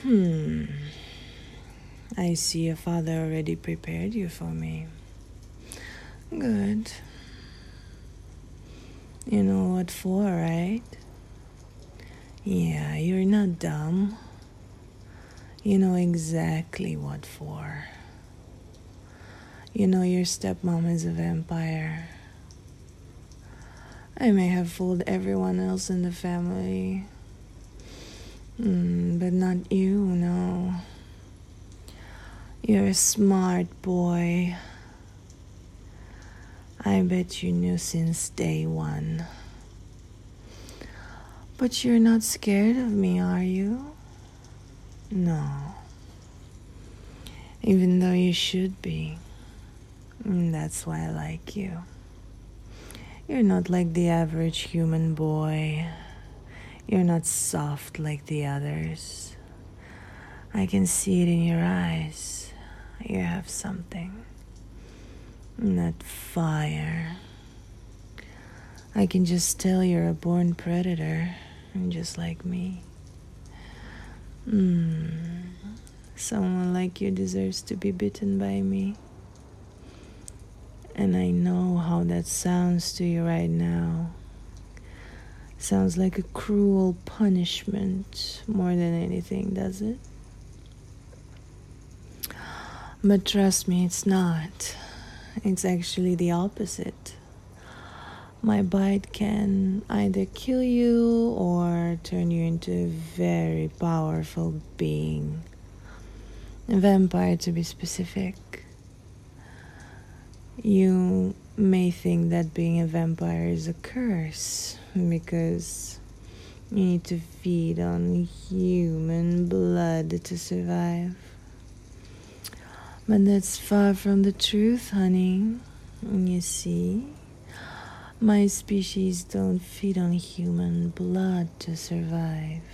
I see your father already prepared you for me. Good. You know what for, right? Yeah, you're not dumb. You know exactly what for. You know your stepmom is a vampire. I may have fooled everyone else in the family. But not you, no. You're a smart boy. I bet you knew since day one. But you're not scared of me, are you? No. Even though you should be. That's why I like you. You're not like the average human boy. You're not soft like the others. I can see it in your eyes. You have something. That fire. I can just tell you're a born predator, just like me. Someone like you deserves to be bitten by me. And I know how that sounds to you right now. Sounds like a cruel punishment more than anything, does it? But trust me, it's not. It's actually the opposite. My bite can either kill you or turn you into a very powerful being. A vampire, to be specific. You may think that being a vampire is a curse because you need to feed on human blood to survive. But that's far from the truth, honey. You see, my species don't feed on human blood to survive.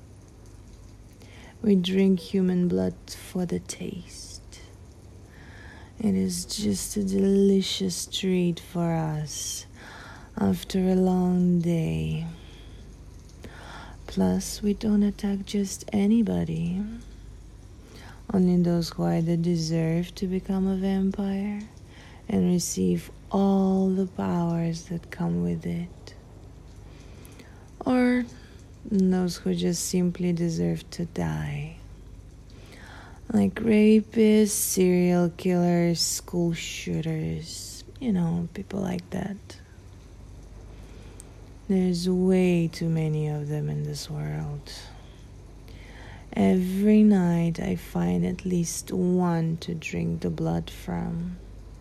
We drink human blood for the taste. It is just a delicious treat for us after a long day. Plus, we don't attack just anybody. Only those who either deserve to become a vampire and receive all the powers that come with it, or those who just simply deserve to die. Like rapists, serial killers, school shooters, people like that. There's way too many of them in this world. Every night I find at least one to drink the blood from.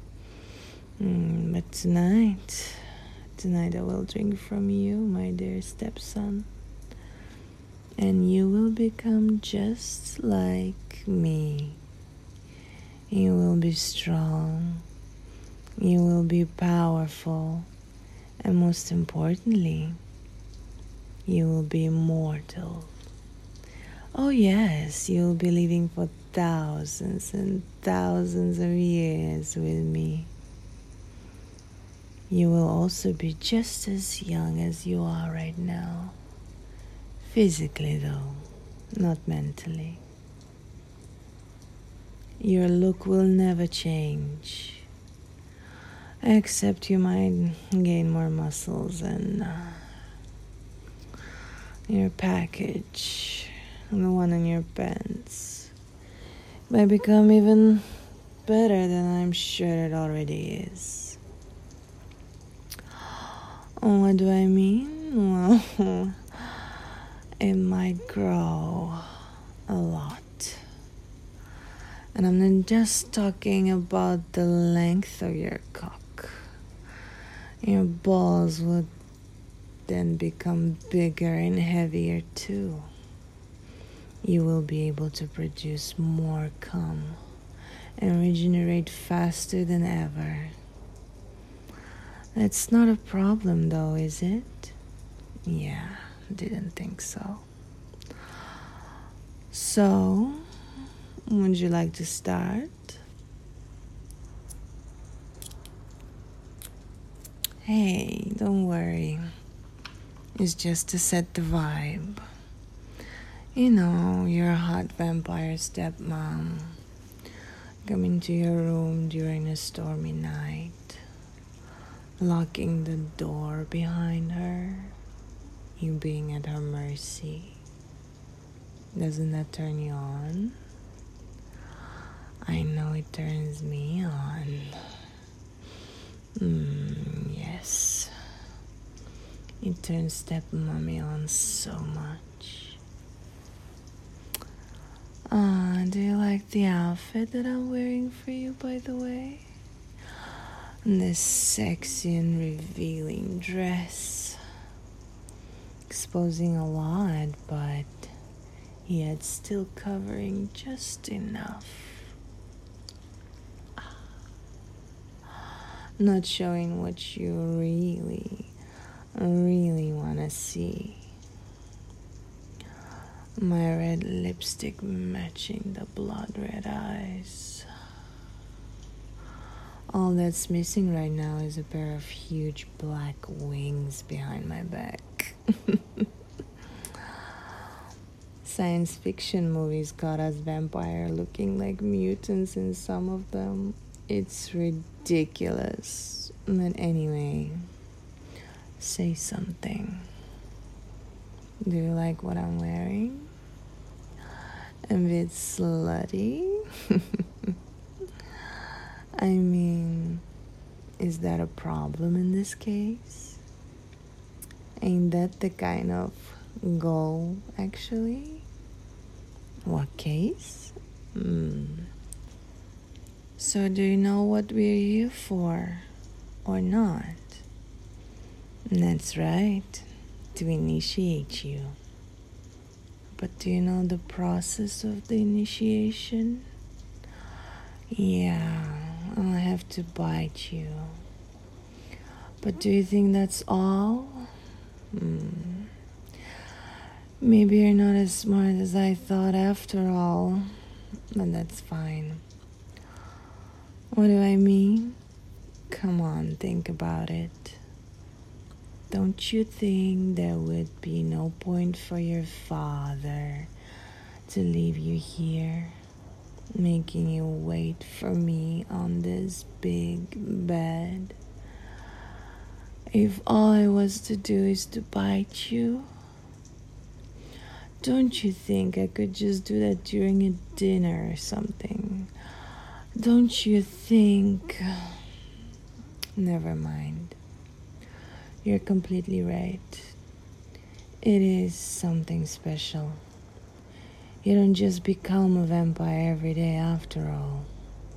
But tonight I will drink from you, my dear stepson. And you will become just like me. You will be strong. You will be powerful. And most importantly, you will be immortal. Oh yes, you will be living for thousands and thousands of years with me. You will also be just as young as you are right now. Physically, though, not mentally. Your look will never change, except you might gain more muscles and your package, the one in your pants, might become even better than I'm sure it already is. What do I mean? Well, it might grow a lot. And I'm not just talking about the length of your cock. Your balls would then become bigger and heavier too. You will be able to produce more cum and regenerate faster than ever. That's not a problem though, is it? Yeah, didn't think so. So, would you like to start? Hey, don't worry. It's just to set the vibe. You know, your hot vampire stepmom coming to your room during a stormy night, locking the door behind her, you being at her mercy. Doesn't that turn you on? I know it turns me on. Yes. It turns stepmommy on so much. Do you like the outfit that I'm wearing for you, by the way? This sexy and revealing dress. Exposing a lot, but yet still covering just enough. Not showing what you really want to see. My red lipstick matching the blood red eyes. All that's missing right now is a pair of huge black wings behind my back. Science fiction movies got us vampire looking like mutants in some of them. It's ridiculous. But anyway, say something. Do you like what I'm wearing? A bit slutty? I mean, is that a problem in this case? Ain't that the kind of goal, actually? What case? So do you know what we're here for, or not? That's right, to initiate you. But do you know the process of the initiation? Yeah, I'll have to bite you. But do you think that's all? Maybe you're not as smart as I thought after all, but that's fine. What do I mean? Come on, think about it. Don't you think there would be no point for your father to leave you here, making you wait for me on this big bed? If all I was to do is to bite you, don't you think I could just do that during a dinner or something? Don't you think... Never mind. You're completely right. It is something special. You don't just become a vampire every day after all.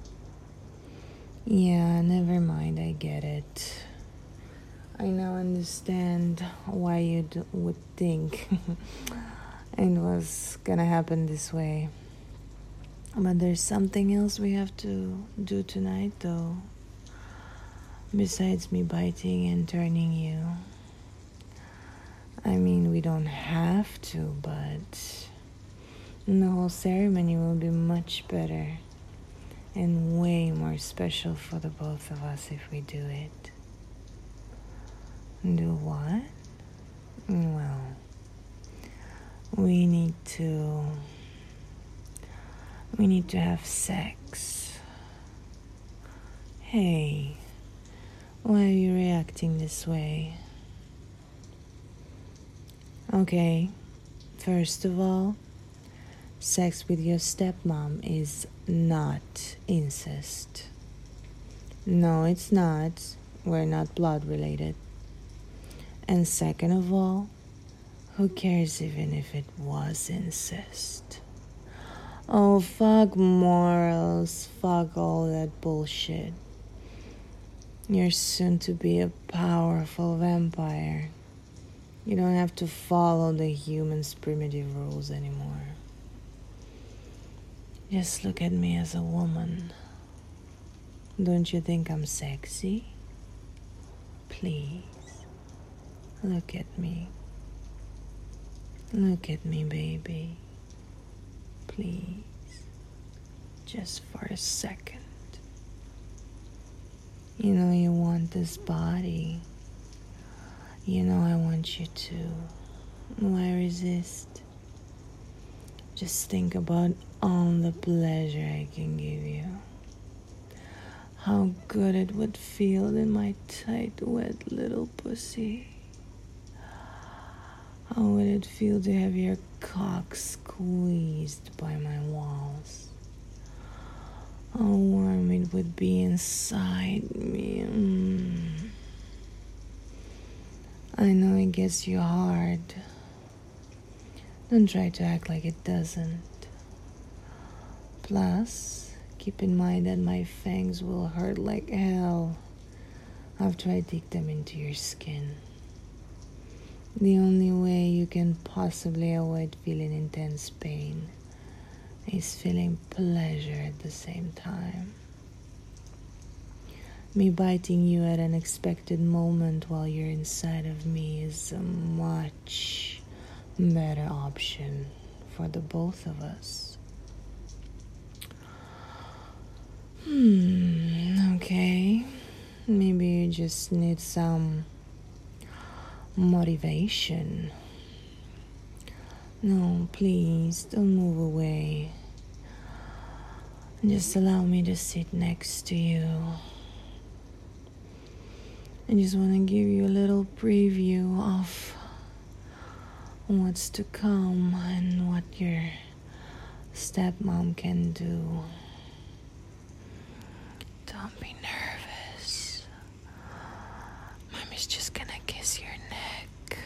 Yeah, never mind, I get it. I now understand why you would think it was gonna happen this way. But there's something else we have to do tonight, though. Besides me biting and turning you. I mean, we don't have to, but the whole ceremony will be much better and way more special for the both of us if we do it. Do what? Well, we need to have sex. Hey, why are you reacting this way? Okay, first of all, sex with your stepmom is not incest. No, it's not. We're not blood related. And second of all, who cares even if it was incest? Oh, fuck morals, fuck all that bullshit. You're soon to be a powerful vampire. You don't have to follow the humans' primitive rules anymore. Just look at me as a woman. Don't you think I'm sexy? Please, look at me. Look at me, baby. Please, just for a second. You know you want this body. You know I want you to. Why resist? Just think about all the pleasure I can give you. How good it would feel in my tight, wet little pussy. How would it feel to have your cock squeezed by my walls? How warm it would be inside me. I know it gets you hard. Don't try to act like it doesn't. Plus, keep in mind that my fangs will hurt like hell after I dig them into your skin. The only way you can possibly avoid feeling intense pain is feeling pleasure at the same time. Me biting you at an unexpected moment while you're inside of me is a much better option for the both of us. Okay. Maybe you just need some motivation. No, please, don't move away. Just allow me to sit next to you. I just want to give you a little preview of what's to come and what your stepmom can do. Don't be nervous. Mommy's just gonna kiss your neck.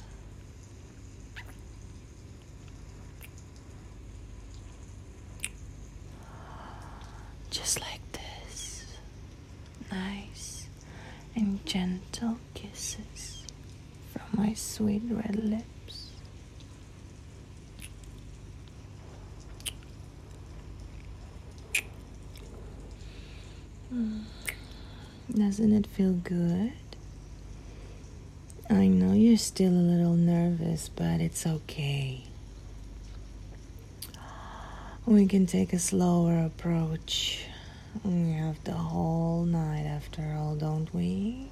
Just like this. Nice and gentle kisses from my sweet red lips. Doesn't it feel good? I know you're still a little nervous, but it's okay. We can take a slower approach. We have the whole night after all, don't we?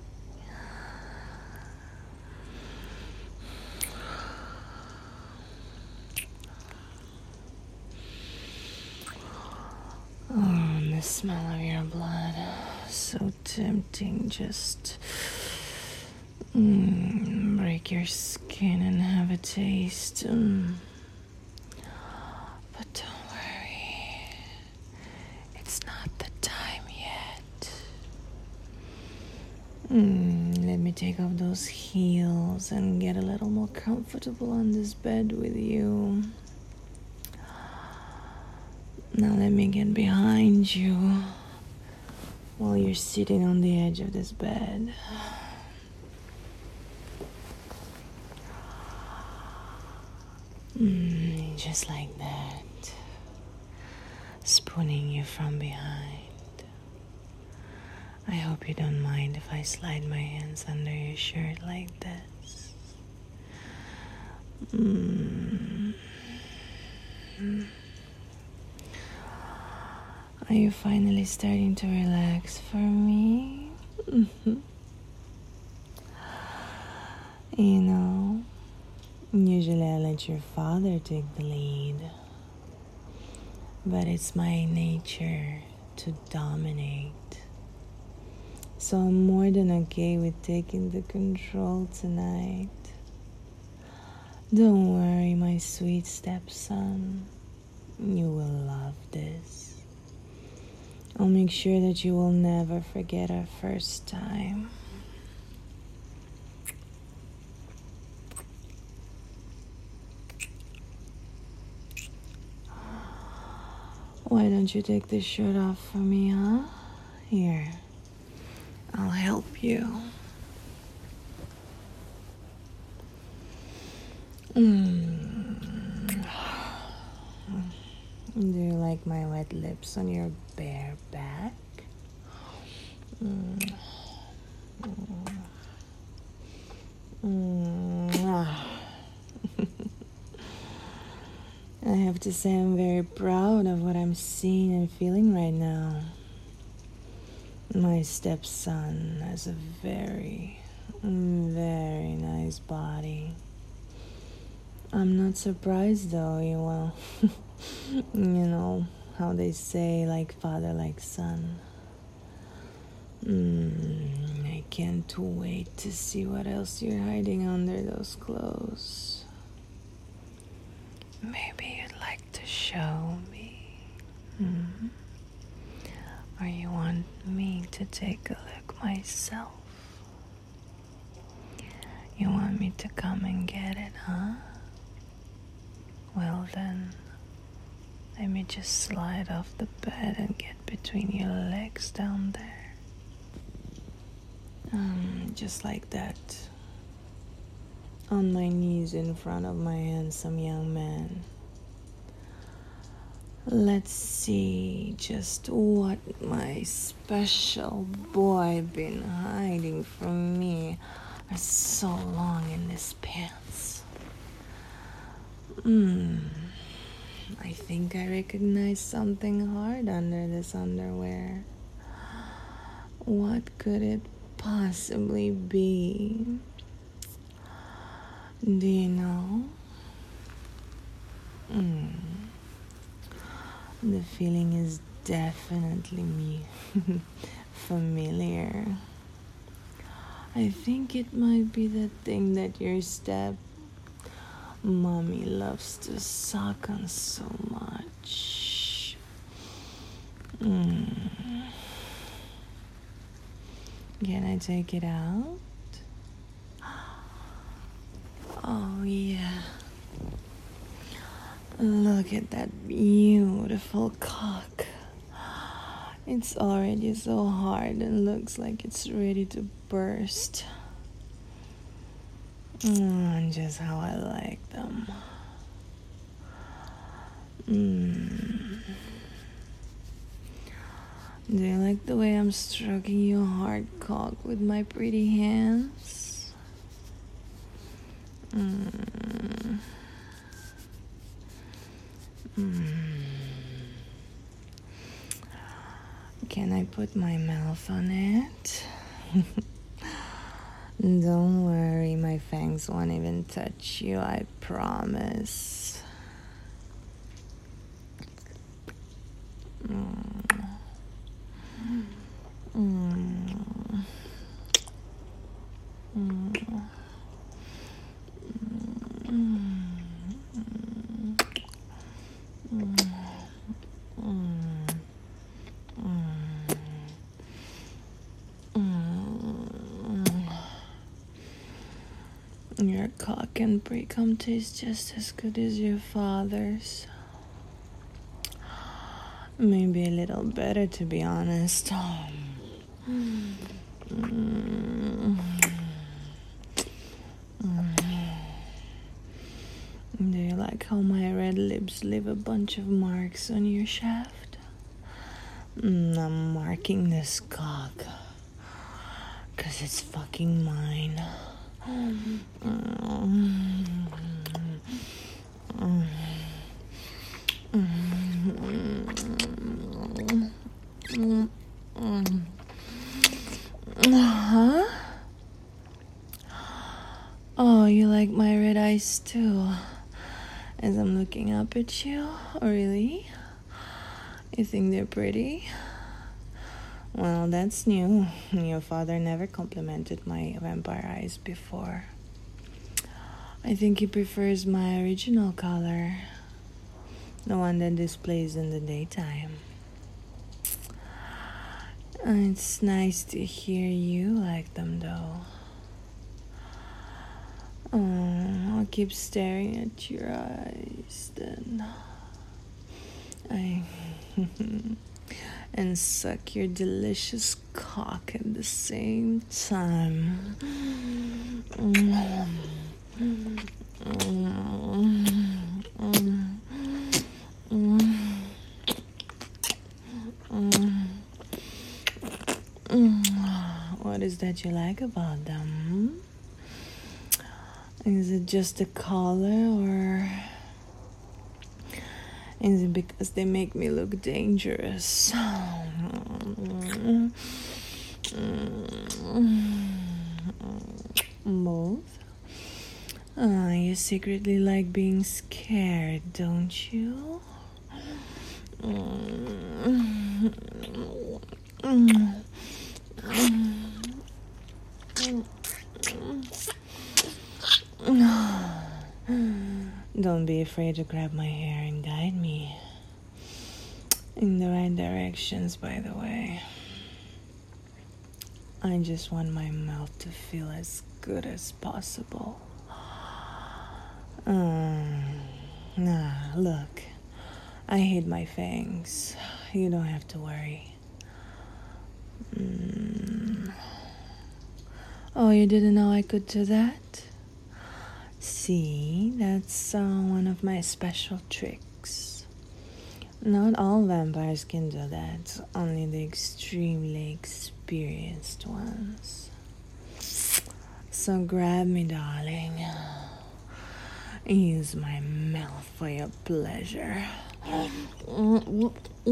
Oh, the smell of your blood. So tempting. Just break your skin and have a taste. But don't worry. It's not the time yet. Let me take off those heels and get a little more comfortable on this bed with you. Now let me get behind you while you're sitting on the edge of this bed. Just like that. Spooning you from behind. I hope you don't mind if I slide my hands under your shirt like this. Are you finally starting to relax for me? You know, usually I let your father take the lead, but it's my nature to dominate. So I'm more than okay with taking the control tonight. Don't worry, my sweet stepson. You will love this. I'll make sure that you will never forget our first time. Why don't you take this shirt off for me, huh? Here, I'll help you. Do you like my wet lips on your bare back? I have to say I'm very proud of what I'm seeing and feeling right now. My stepson has a very, very nice body. I'm not surprised though, you know how they say, like father, like son. I can't wait to see what else you're hiding under those clothes. Maybe you'd like to show me. Or you want me to take a look myself? You want me to come and get it, huh? Well then, let me just slide off the bed and get between your legs down there. Just like that. On my knees in front of my handsome young man. Let's see just what my special boy been hiding from me for so long in this pants. I think I recognize something hard under this underwear. What could it possibly be? Do you know? The feeling is definitely familiar. I think it might be the thing that your mommy loves to suck on so much. Can I take it out? Oh yeah. Look at that beautiful cock. It's already so hard and looks like it's ready to burst. Just how I like them. Do you like the way I'm stroking your hard cock with my pretty hands? Can I put my mouth on it? Don't worry, my fangs won't even touch you, I promise. Your cock and pre-cum taste just as good as your father's. Maybe a little better, to be honest. Do you like how my red lips leave a bunch of marks on your shaft? I'm marking this cock 'cause it's fucking mine. Huh? Oh, you like my red eyes too? As I'm looking up at you? Oh, really? You think they're pretty? Well, that's new. Your father never complimented my vampire eyes before. I think he prefers my original color. The one that displays in the daytime. It's nice to hear you like them though. I'll keep staring at your eyes then. And suck your delicious cock at the same time. What is that you like about them? Is it just the color, or is it because they make me look dangerous? Both. Ah, you secretly like being scared, don't you? Don't be afraid to grab my hair and guide me in the right directions, by the way. I just want my mouth to feel as good as possible. Nah, look. I hid my fangs. You don't have to worry. Oh, you didn't know I could do that? See, that's one of my special tricks. Not all vampires can do that, only the extremely experienced ones. So grab me, darling. Use my mouth for your pleasure. Oh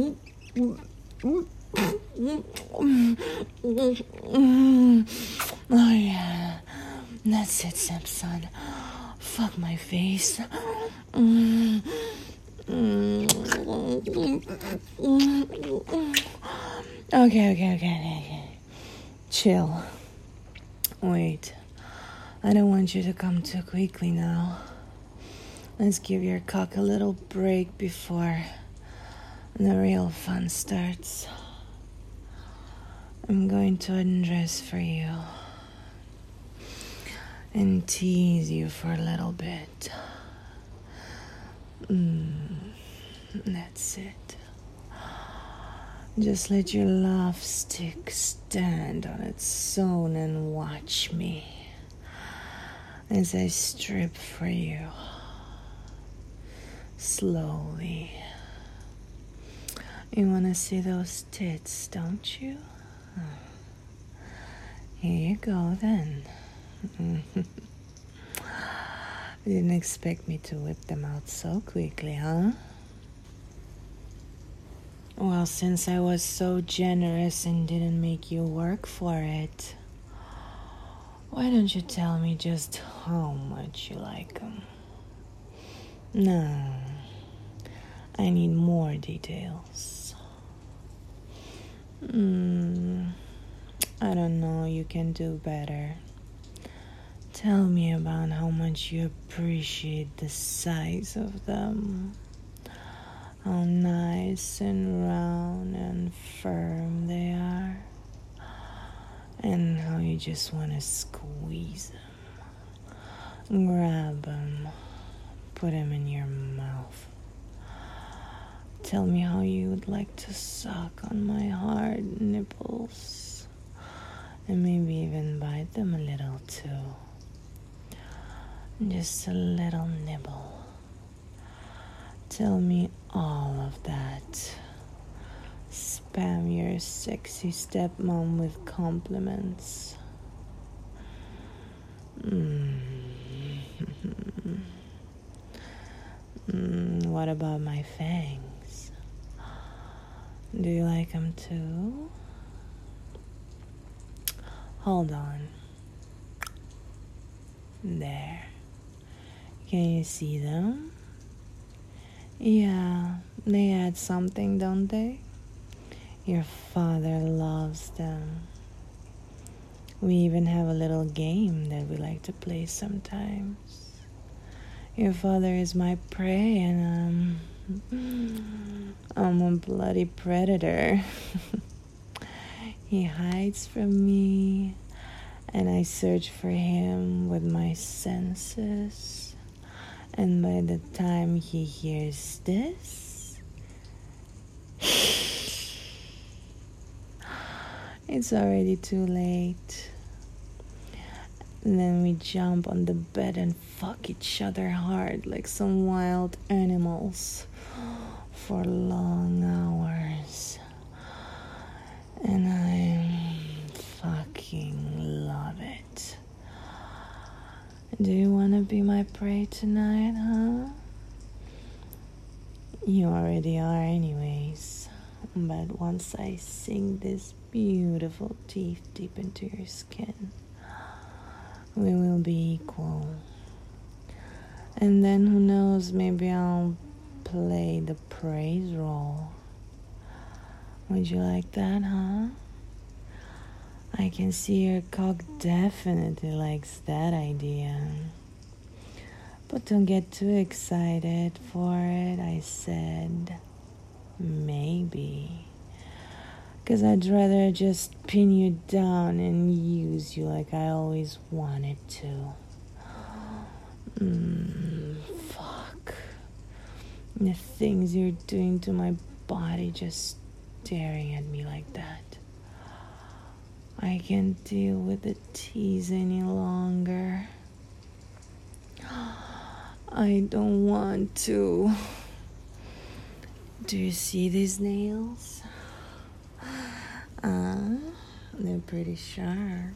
yeah, that's it, stepson. Fuck my face. Okay. Chill. Wait. I don't want you to come too quickly now. Let's give your cock a little break before the real fun starts. I'm going to undress for you and tease you for a little bit. That's it. Just let your love stick stand on its own and watch me as I strip for you. Slowly. You want to see those tits, don't you? Here you go, then. Didn't expect me to whip them out so quickly, huh? Well, since I was so generous and didn't make you work for it, why don't you tell me just how much you like them? No, I need more details. I don't know, you can do better. Tell me about how much you appreciate the size of them. How nice and round and firm they are. And how you just want to squeeze them. Grab them. Put them in your mouth. Tell me how you would like to suck on my hard nipples. And maybe even bite them a little too. Just a little nibble. Tell me all of that. Spam your sexy stepmom with compliments. What about my fangs? Do you like them too? Hold on. There. Can you see them? Yeah, they add something, don't they? Your father loves them. We even have a little game that we like to play sometimes. Your father is my prey and I'm a bloody predator. He hides from me and I search for him with my senses. And by the time he hears this, it's already too late. And then we jump on the bed and fuck each other hard like some wild animals for long hours. And I fucking love it. Do you want to be my prey tonight, huh? You already are anyways. But once I sink these beautiful teeth deep into your skin, we will be equal. And then who knows, maybe I'll play the praise role. Would you like that, huh? I can see your cock definitely likes that idea. But don't get too excited for it, I said. Maybe. 'Cause I'd rather just pin you down and use you like I always wanted to. Fuck. The things you're doing to my body, just staring at me like that. I can't deal with the tease any longer. I don't want to. Do you see these nails? They're pretty sharp.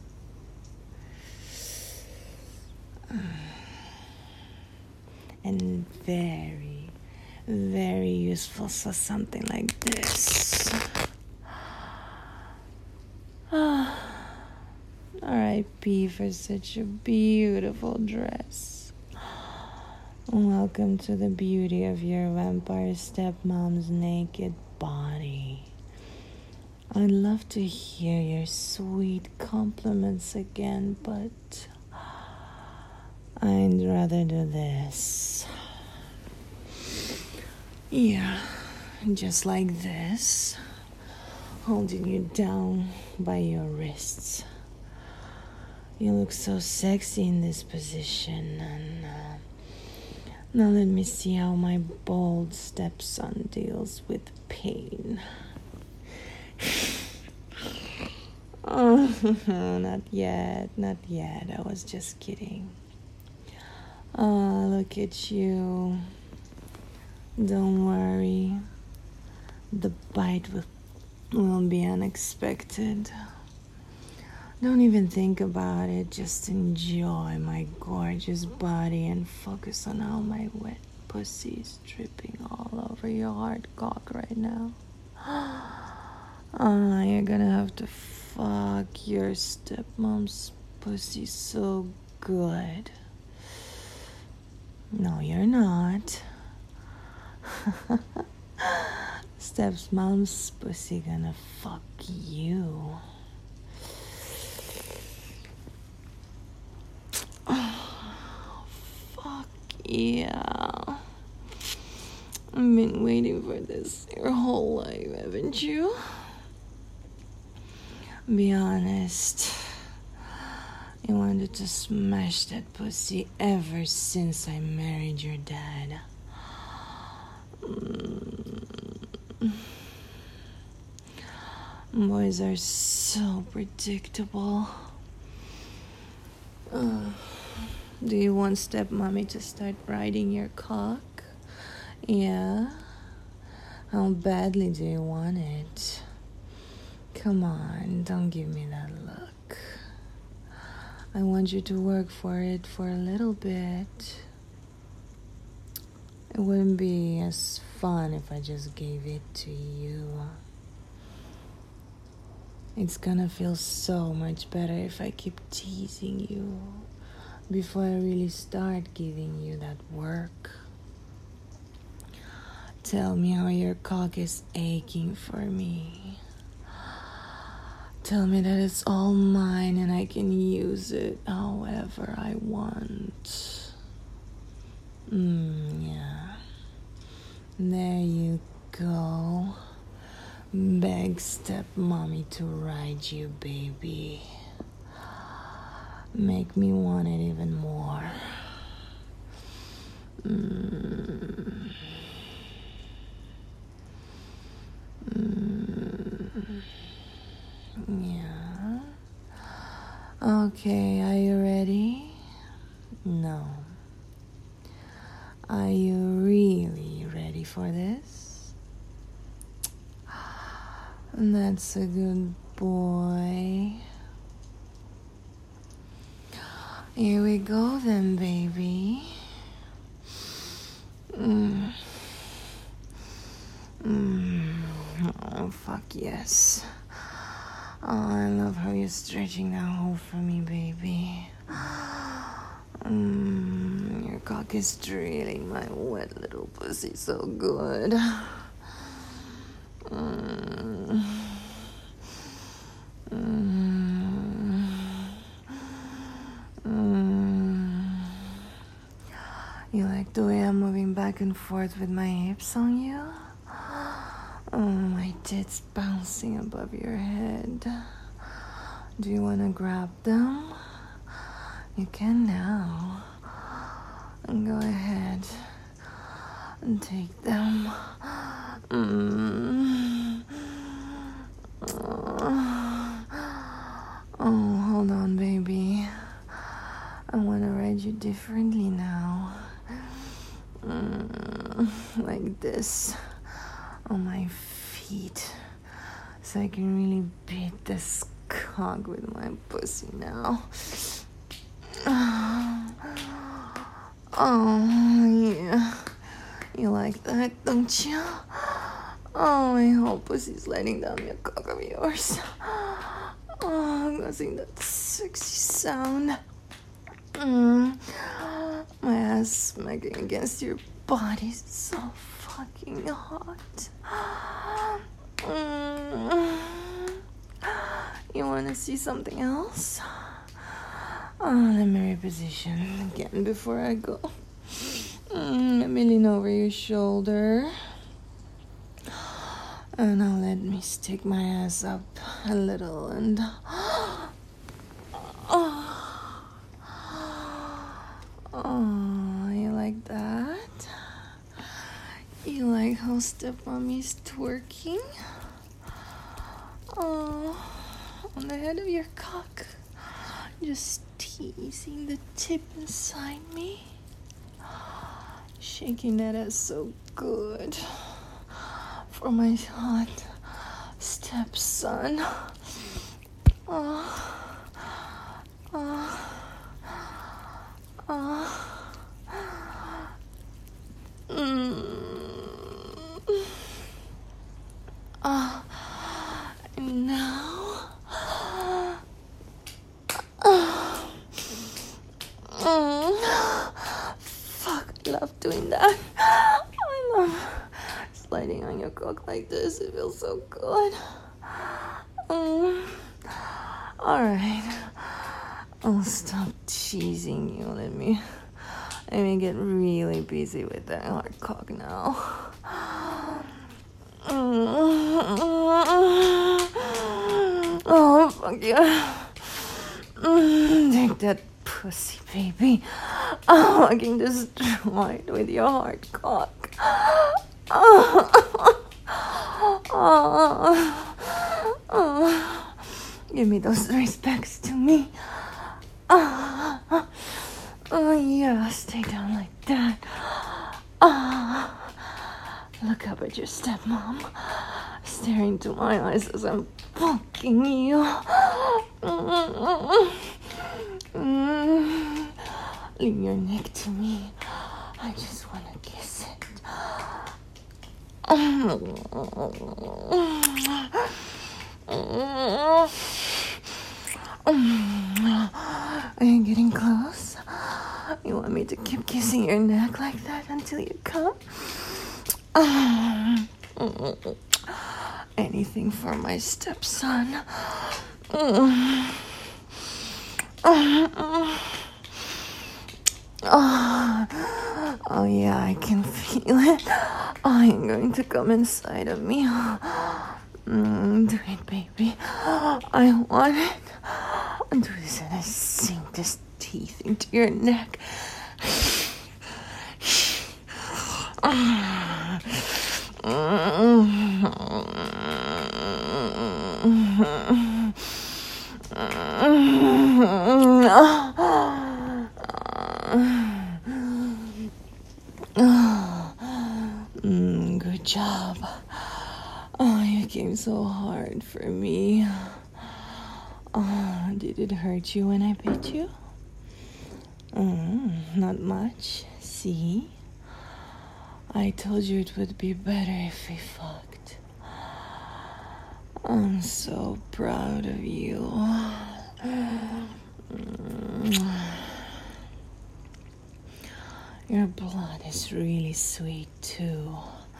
And very, very useful for something like this. R.I.P. for such a beautiful dress. Welcome to the beauty of your vampire stepmom's naked body. I'd love to hear your sweet compliments again, but I'd rather do this. Yeah, just like this, holding you down by your wrists. You look so sexy in this position, and now let me see how my bold stepson deals with pain. Oh, not yet. I was just kidding. Oh, look at you. Don't worry. The bite will be unexpected. Don't even think about it. Just enjoy my gorgeous body and focus on how my wet pussy is dripping all over your hard cock right now. You're gonna have to fuck your stepmom's pussy so good. No, you're not. Stepmom's pussy gonna fuck you. Fuck yeah. I've been waiting for this your whole life, haven't you? Be honest. I wanted to smash that pussy ever since I married your dad. Boys are so predictable. Do you want stepmommy to start riding your cock? Yeah? How badly do you want it? Come on, don't give me that look. I want you to work for it for a little bit. It wouldn't be as fun if I just gave it to you. It's gonna feel so much better if I keep teasing you before I really start giving you that work. Tell me how your cock is aching for me. Tell me that it's all mine and I can use it however I want. Yeah. There you go. Beg stepmommy to ride you, baby. Make me want it even more. Yeah. Okay, are you ready? No. Are you really ready for this? That's a good boy. Here we go then, baby. Oh, fuck yes. Oh, I love how you're stretching that hole for me, baby. Your cock is drilling my wet little pussy so good. You like the way I'm moving back and forth with my hips on you? Oh, my tits bouncing above your head. Do you want to grab them? You can now. And go ahead and take them. Oh, hold on, baby. I want to ride you differently now. Like this. On my feet. So I can really beat this cock with my pussy now. Oh, yeah. You like that, don't you? Oh, my whole pussy's sliding down your cock of yours. Oh, I'm gonna sing that sexy sound. My ass smacking against your body is so fucking hot. You wanna see something else? Oh, let me reposition again before I go. Let me lean over your shoulder. And now let me stick my ass up a little and... Oh, you like that? You like how stepmommy's twerking? Oh, on the head of your cock. Just teasing the tip inside me. Shaking that ass so good. For my hot stepson. And now, fuck, I love doing that. I love sliding on your cock like this. It feels so good. Alright, I'll stop teasing you. Let me get really busy with that hard cock now. Oh, fuck yeah. Take that pussy, baby. Oh, I can destroy it with your hard cock. Give me those respects to me. Oh, yeah, stay down like that. Look up at your stepmom, staring into my eyes as I'm fucking you. Lean your neck to me. I just want to kiss it. Are you getting close? You want me to keep kissing your neck like that until you come? Anything for my stepson. Oh yeah, I can feel it. I'm going to come inside of me. Do it, baby. I want it. Do this and I sink this teeth into your neck. Good job. Oh, you came so hard for me. Oh, did it hurt you when I bit you? Not much. See? I told you it would be better if we fucked. I'm so proud of you. Your blood is really sweet too.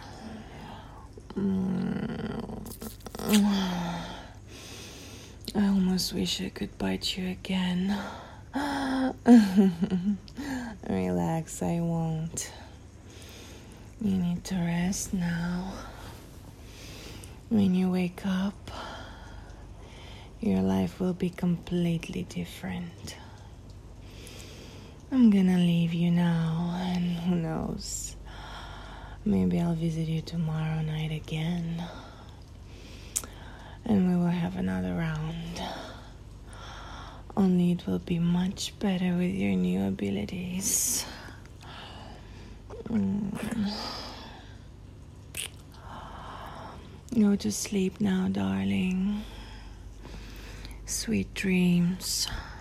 I almost wish I could bite you again. Relax, I won't. You need to rest now. When you wake up, your life will be completely different. I'm gonna leave you now, and who knows, maybe I'll visit you tomorrow night again, and we will have another round. Only it will be much better with your new abilities. Go to sleep now, darling. Sweet dreams.